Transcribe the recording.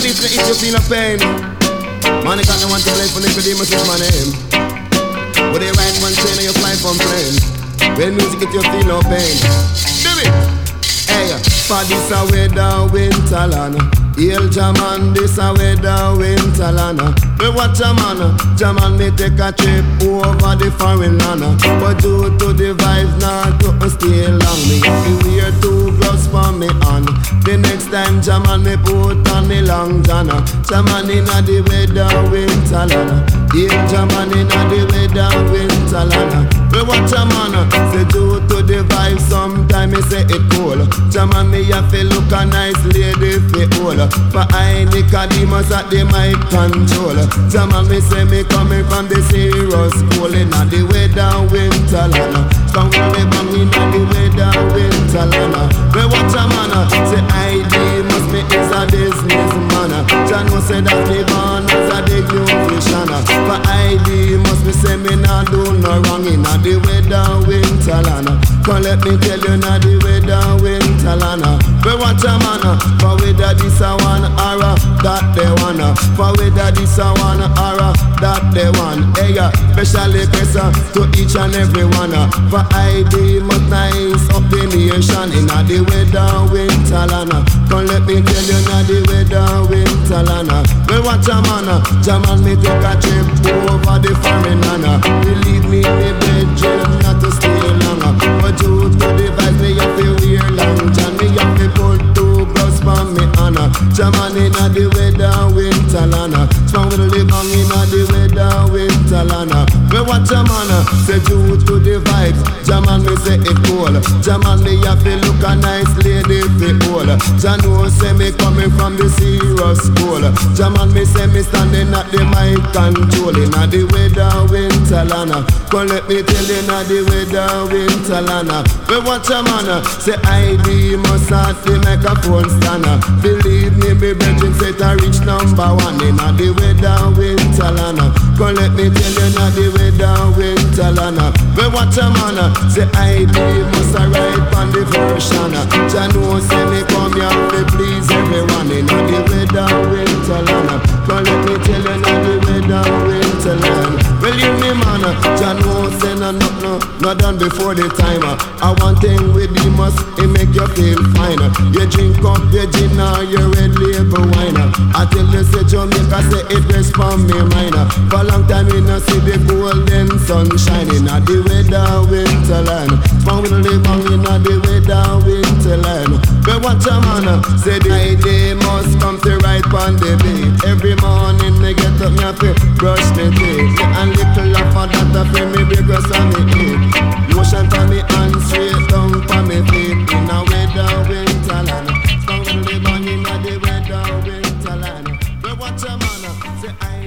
listen if you feel a pain. Man, I got no one to blame for Nicodemus is my name. But they write one chain and you fly from plane. When music if you feel no pain. Do it. Hey, for this a weather winterland. Hail Jaman, this a weather winterland. We watch Jaman me take a trip over the foreign land. But due to the vibes not to stay long, me have to wear 2 gloves for me on. The next time Jaman me put on me long john. Jaman inna the weather winterland. Hail Jaman inna the weather winterland. We watch say due to the vibes sometimes me say it cool. Jaman me have to look a nice lady fi hold. For I Nicodemus at the mic control. Jaman me say me coming from the serious school. Inna the weather winterland. Strong really bang inna the weather winterland. We watch say ID must be is a businessman. Jah know say that the born as a big musician. For ID must be say me nah do no wrong inna the weather winterland. Come let me tell you inna the weather winterland. We watch for whether this a one or that they wanna. For whether this a one or that they want. Hey, special request to each and every one. For ID must nice up the nation inna the weather winterland. Come let me tell you inna the weather winterland. We watch Jaman me take a trip over the foreign land. Believe me, the bedroom not to stay long. But due to the vibes me have to wear long john. Me have to put 2 gloves for me on. Jaman inna the weather winterland. Strong with the bang inna the weather winterland. We watch say due to the vibes Jaman me say it cool. Jaman me have to look a nice lady fi hold. Jah know say me coming from the serious school. Jaman me say me standing at the mic control inna the weather winterland. Come let me tell you inna the weather winterland. We watch say ID must start the microphone stand. Believe me, me brethren say to reach number 1 inna the weather winterland. Come let me tell you inna the weather winterland. We watch say ID must arrive on the version. Jah know say me come here to please everyone inna the weather winterland. Come let me tell you inna the weather winterland. Well you me man, Jah know say no done before the time. I want thing with the must it make you feel fine. You drink up your gin or your red label wine. I tell you say Jamaica say it rest from me mind. For long time you no see the golden sun shining at the weather winterland. Found with the bang inna the weather winterland. But watch say the idea must come to right on the beat. Every morning me get up me have to brush me teeth. And little laugh for that I feel me because of me eat. Motion for me hands straight down for me feet. In a weather winterland. Found with the bang inna the weather winterland. But watch say I